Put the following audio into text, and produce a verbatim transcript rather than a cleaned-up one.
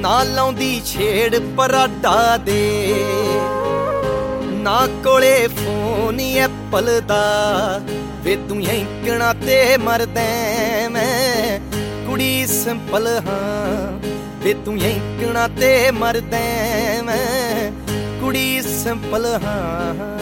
ਨਾ ਲਾਉਂਦੀ ਛੇੜ ਪਰਾਡਾ ਦੇ, ਨਾ ਕੋਲੇ ਫੋਨ ਐਪਲ ਦਾ। ਵੇ ਤੂੰ ਐਂਕਣਾ ਤੇ ਮਰਦੈਂ, ਮੈਂ ਕੁੜੀ ਸਿੰਪਲ ਹਾਂ। ਵੇ ਤੂੰ ਐਂਕਣਾ ਤੇ ਮਰਦੈਂ, ਮੈਂ ਕੁੜੀ ਸਿੰਪਲ ਹਾਂ।